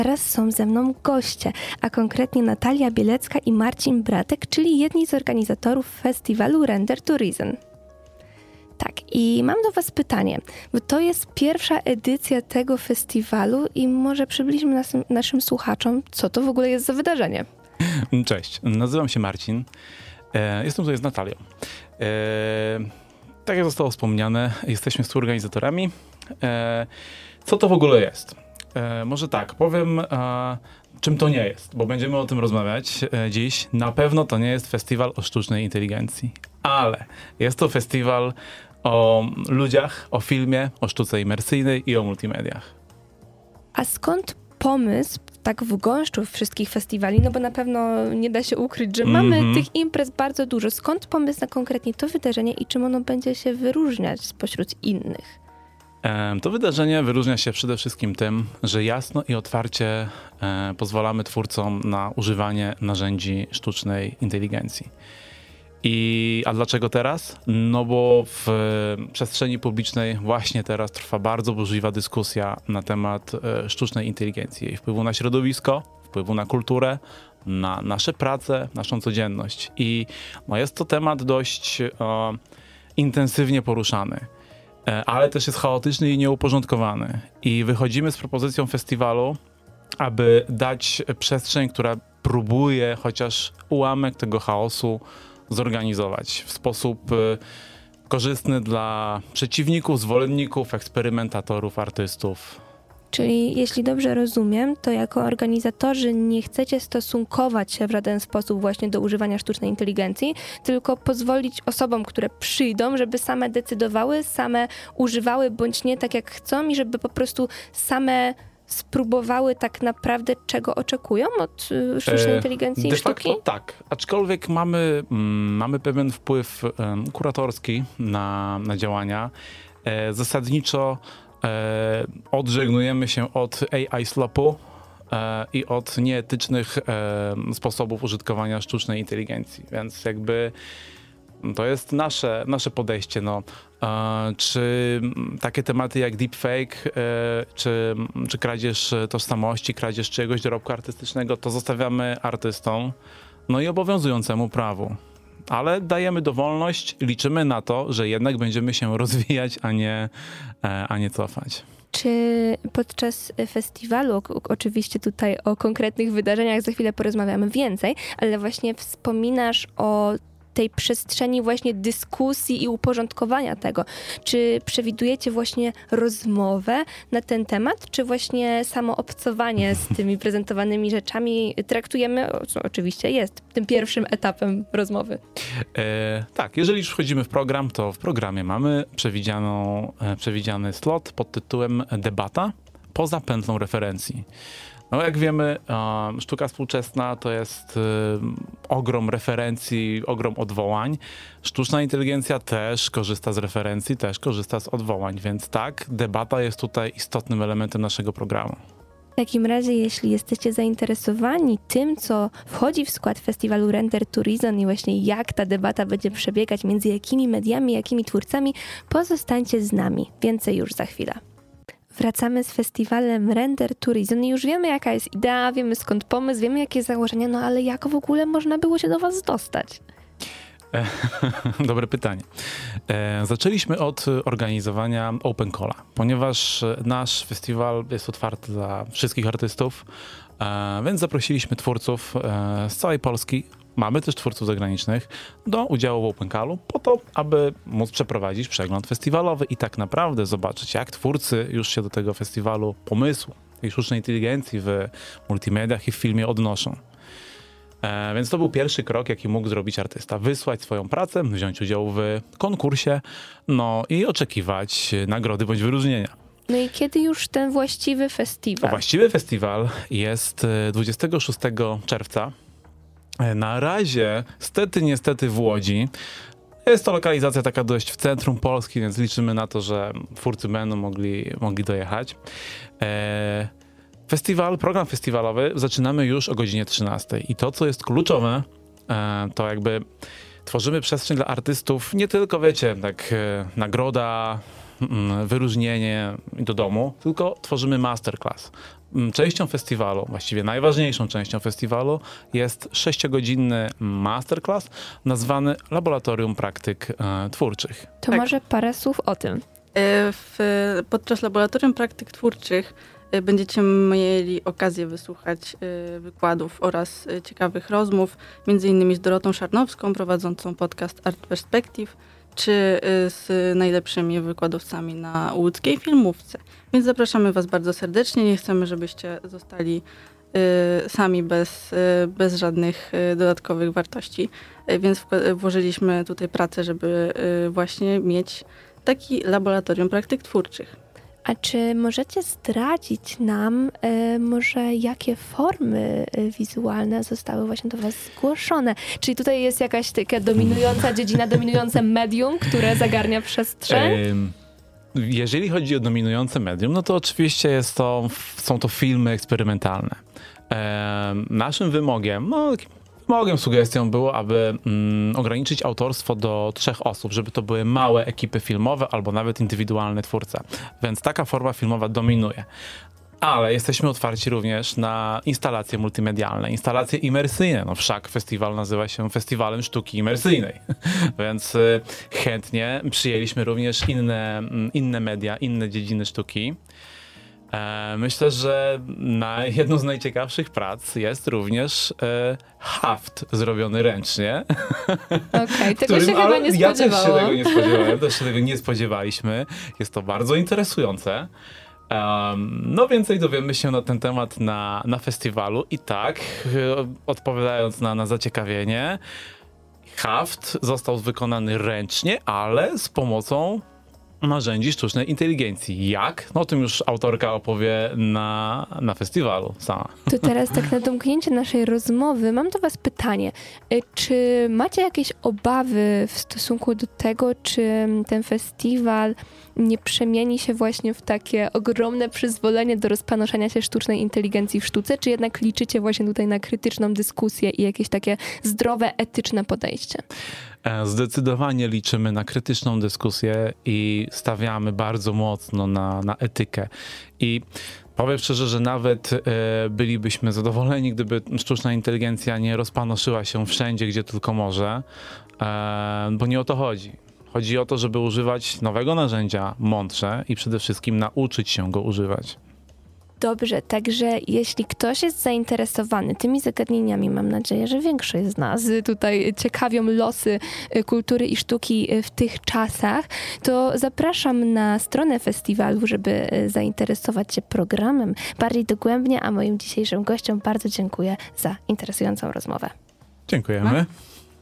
Teraz są ze mną goście, a konkretnie Natalia Bielecka i Marcin Bratek, czyli jedni z organizatorów festiwalu Render to Reason. Tak, i mam do was pytanie, bo to jest pierwsza edycja tego festiwalu i może przybliżmy naszym słuchaczom, co to w ogóle jest za wydarzenie. Cześć, nazywam się Marcin, jestem tutaj z Natalią. Tak jak zostało wspomniane, jesteśmy współorganizatorami. Co to w ogóle jest? Może tak, powiem, czym to nie jest, bo będziemy o tym rozmawiać dziś. Na pewno to nie jest festiwal o sztucznej inteligencji, ale jest to festiwal o ludziach, o filmie, o sztuce imersyjnej i o multimediach. A skąd pomysł tak w gąszczu wszystkich festiwali? No bo na pewno nie da się ukryć, że mamy tych imprez bardzo dużo. Skąd pomysł na konkretnie to wydarzenie i czym ono będzie się wyróżniać spośród innych? To wydarzenie wyróżnia się przede wszystkim tym, że jasno i otwarcie pozwalamy twórcom na używanie narzędzi sztucznej inteligencji. A dlaczego teraz? No bo w przestrzeni publicznej właśnie teraz trwa bardzo burzliwa dyskusja na temat sztucznej inteligencji, jej wpływu na środowisko, wpływu na kulturę, na nasze prace, naszą codzienność. I jest to temat dość intensywnie poruszany, ale też jest chaotyczny i nieuporządkowany. I wychodzimy z propozycją festiwalu, aby dać przestrzeń, która próbuje chociaż ułamek tego chaosu zorganizować w sposób korzystny dla przeciwników, zwolenników, eksperymentatorów, artystów. Czyli jeśli dobrze rozumiem, to jako organizatorzy nie chcecie stosunkować się w żaden sposób właśnie do używania sztucznej inteligencji, tylko pozwolić osobom, które przyjdą, żeby same decydowały, same używały bądź nie tak jak chcą i żeby po prostu same spróbowały tak naprawdę, czego oczekują od sztucznej inteligencji i sztuki? De facto tak, aczkolwiek mamy pewien wpływ kuratorski na działania. Zasadniczo odżegnujemy się od AI slopu i od nieetycznych sposobów użytkowania sztucznej inteligencji, więc jakby to jest nasze podejście. Czy takie tematy jak deepfake, czy kradzież tożsamości, kradzież czyjegoś dorobku artystycznego, to zostawiamy artystom, i obowiązującemu prawu. Ale dajemy dowolność, liczymy na to, że jednak będziemy się rozwijać, a nie cofać. Czy podczas festiwalu, oczywiście tutaj o konkretnych wydarzeniach za chwilę porozmawiamy więcej, ale właśnie wspominasz o tej przestrzeni właśnie dyskusji i uporządkowania tego. Czy przewidujecie właśnie rozmowę na ten temat, czy właśnie samo obcowanie z tymi prezentowanymi rzeczami traktujemy, co oczywiście jest tym pierwszym etapem rozmowy? Tak, jeżeli już wchodzimy w program, to w programie mamy przewidziany slot pod tytułem debata poza pętlą referencji. Jak wiemy, sztuka współczesna to jest ogrom referencji, ogrom odwołań. Sztuczna inteligencja też korzysta z referencji, też korzysta z odwołań, więc tak, debata jest tutaj istotnym elementem naszego programu. W takim razie, jeśli jesteście zainteresowani tym, co wchodzi w skład festiwalu Render to Reason i właśnie jak ta debata będzie przebiegać, między jakimi mediami, jakimi twórcami, pozostańcie z nami. Więcej już za chwilę. Wracamy z festiwalem Render to Reason i już wiemy, jaka jest idea, wiemy skąd pomysł, wiemy jakie założenia, ale jak w ogóle można było się do was dostać? Dobre pytanie. Zaczęliśmy od organizowania Open Calla, ponieważ nasz festiwal jest otwarty dla wszystkich artystów, więc zaprosiliśmy twórców z całej Polski. Mamy też twórców zagranicznych do udziału w Open Callu po to, aby móc przeprowadzić przegląd festiwalowy i tak naprawdę zobaczyć, jak twórcy już się do tego festiwalu pomysłu tej sztucznej inteligencji w multimediach i w filmie odnoszą. Więc to był pierwszy krok, jaki mógł zrobić artysta. Wysłać swoją pracę, wziąć udział w konkursie, i oczekiwać nagrody bądź wyróżnienia. No i kiedy już ten właściwy festiwal? Właściwy festiwal jest 26 czerwca. Na razie, niestety w Łodzi. Jest to lokalizacja taka dość w centrum Polski, więc liczymy na to, że twórcy będą mogli dojechać. Program festiwalowy zaczynamy już o godzinie 13. I to, co jest kluczowe, to jakby tworzymy przestrzeń dla artystów, nie tylko, nagroda, wyróżnienie do domu, tylko tworzymy masterclass. Częścią festiwalu, właściwie najważniejszą częścią festiwalu jest 6-godzinny masterclass nazwany Laboratorium Praktyk Twórczych. To może parę słów o tym. Podczas Laboratorium Praktyk Twórczych będziecie mieli okazję wysłuchać wykładów oraz ciekawych rozmów, między innymi z Dorotą Szarnowską, prowadzącą podcast Art Perspective, czy z najlepszymi wykładowcami na łódzkiej filmówce. Więc zapraszamy was bardzo serdecznie. Nie chcemy, żebyście zostali sami bez żadnych dodatkowych wartości. Więc włożyliśmy tutaj pracę, żeby właśnie mieć taki laboratorium praktyk twórczych. A czy możecie zdradzić nam może jakie formy wizualne zostały właśnie do was zgłoszone? Czyli tutaj jest jakaś taka dominująca dziedzina, dominujące medium, które zagarnia przestrzeń? Jeżeli chodzi o dominujące medium, no to oczywiście są to filmy eksperymentalne. Naszym wymogiem, sugestią było, aby ograniczyć autorstwo do 3 osób, żeby to były małe ekipy filmowe albo nawet indywidualne twórcy. Więc taka forma filmowa dominuje. Ale jesteśmy otwarci również na instalacje multimedialne, instalacje imersyjne. No wszak festiwal nazywa się Festiwalem Sztuki Imersyjnej. Więc chętnie przyjęliśmy również inne media, inne dziedziny sztuki. Myślę, że jedną z najciekawszych prac jest również haft zrobiony ręcznie. Okej, tego się chyba nie spodziewałam. Ja też się tego nie spodziewaliśmy. Jest to bardzo interesujące. No więcej dowiemy się na ten temat na festiwalu i tak, odpowiadając na zaciekawienie, haft został wykonany ręcznie, ale z pomocą narzędzi sztucznej inteligencji. Jak? No o tym już autorka opowie na festiwalu sama. To teraz tak na domknięcie naszej rozmowy mam do was pytanie. Czy macie jakieś obawy w stosunku do tego, czy ten festiwal nie przemieni się właśnie w takie ogromne przyzwolenie do rozpanoszenia się sztucznej inteligencji w sztuce, czy jednak liczycie właśnie tutaj na krytyczną dyskusję i jakieś takie zdrowe, etyczne podejście? Zdecydowanie liczymy na krytyczną dyskusję i stawiamy bardzo mocno na etykę. I powiem szczerze, że nawet bylibyśmy zadowoleni, gdyby sztuczna inteligencja nie rozpanoszyła się wszędzie, gdzie tylko może, bo nie o to chodzi. Chodzi o to, żeby używać nowego narzędzia mądrze i przede wszystkim nauczyć się go używać. Dobrze, także jeśli ktoś jest zainteresowany tymi zagadnieniami, mam nadzieję, że większość z nas tutaj ciekawią losy kultury i sztuki w tych czasach, to zapraszam na stronę festiwalu, żeby zainteresować się programem bardziej dogłębnie, a moim dzisiejszym gościom bardzo dziękuję za interesującą rozmowę. Dziękujemy.